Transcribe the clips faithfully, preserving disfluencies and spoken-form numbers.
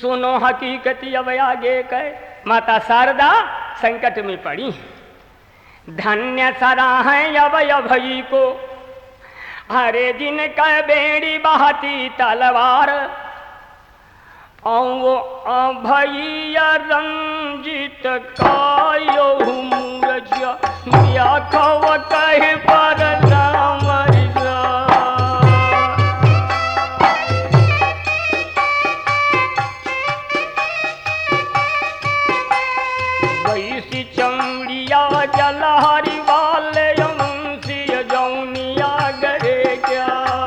सुनो हकीकत अब आगे कह। माता शारदा संकट में पड़ी, धन्य सराहें अब अभई को, हरे जिनका बेड़ी बहती तलवार, औ अभैया रंजित कायो मूरजा, या कव कहे पर राम रा। वैसी चमड़िया जलहरी वाले यमुंसी जौनिया गरे क्या,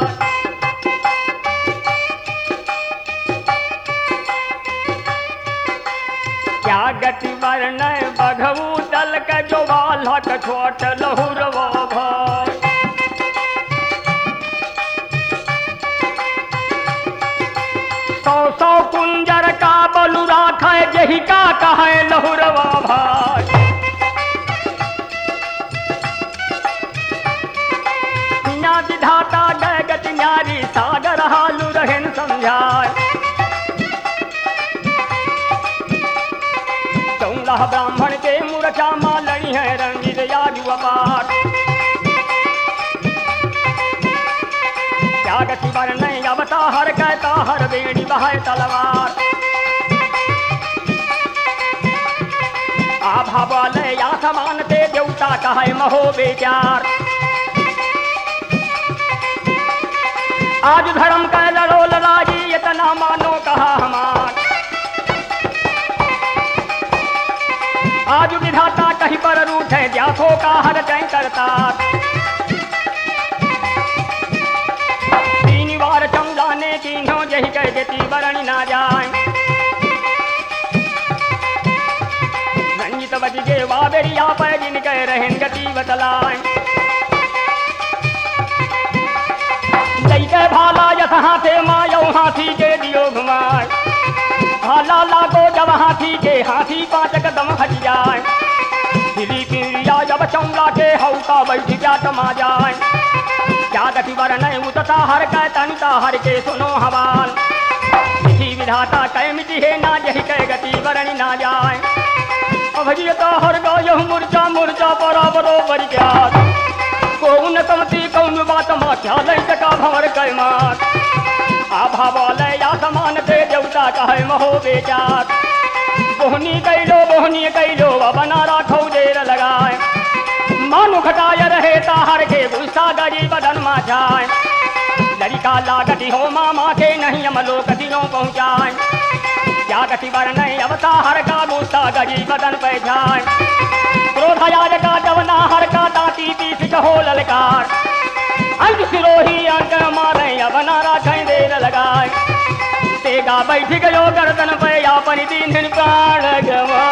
क्या गति वर्ण बघऊ दल का जो बालक छोट लहुरवा भाई। सौ सौ कुंजर का बलु राख जही का कहे लहुरवा भाई। ना विधाता गए गति न्यारी सागर हालू रहन समझाए। चौदह ब्राह्मण के मूर्छा मालनी है रंजित याजु अपार, क्या गति वर्ण अवता हर कहता हर बेड़ी बहाय तलवार। आभा वाले या समान ते देवता कहे महो बेचार, आज धर्म का लड़ो लड़ाई इतना मानो कहा हमार। आज विधाता कहीं पर रूठ है व्यासों का हर जय करता, तीन बार चमलाने की नो जही कह देती वरण ना जाए। रंजित बज गे बाबेरिया पर जिन कह रहन गति बतलाए। जय के भाला यथ हाथे मायो हाथी के दियो घुमाए, भाला लागो जब हाथी के हाथी पांच कदम हट जाए। हिली पीड़िया जब चौला के हौका बैठ जाट मा जाए। क्या गति वर्ण उतता हर कै तनिता हर के सुनो हवाल, विधि विधाता कै मिटी है ना जही कै गति वर्ण ना जाए। अभजिय तो हर गो यह मुर्जा मुर्जा बराबरो बर गया, कौन कमती कौन बात मा क्या लई सका भंवर कै मात। आभा वाले या समान ते देवता कहे महो बेचार, बोहनी कैलो बोहनी कैलो बना राखो देर लगाए। मानु खटाय रहे ताहर के गुस्सा गरी बदन मा जाए। लड़का लागती हो मामा के नहीं अमलो कदियों पहुँचाए। क्या गति वर्ण अवता हर का गुस्सा गरी बदन पे जाए। क्रोधयाज का जवना हर का दाती पीस कहो ललकार, अंग सिरोही अंक मारे अबना राखें देर लगाए। तेगा बैठ गयो गर्दन पे अपन दीन प्राण गवा।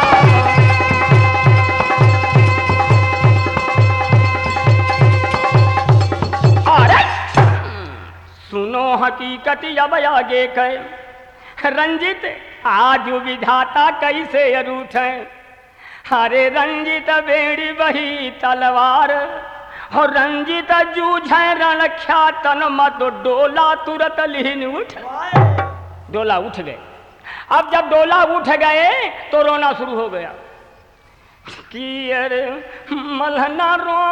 अरे सुनो हकीकत अब आगे कह। रंजित आज विधाता कैसे अरूठ है, हरे रंजित बेड़ी बही तलवार, और रंजित जूझे रण ख्यातन मत डोला तुरत लीन उठ। डोला उठ गए। अब जब डोला उठ गए तो रोना शुरू हो गया कि अरे मलहना रो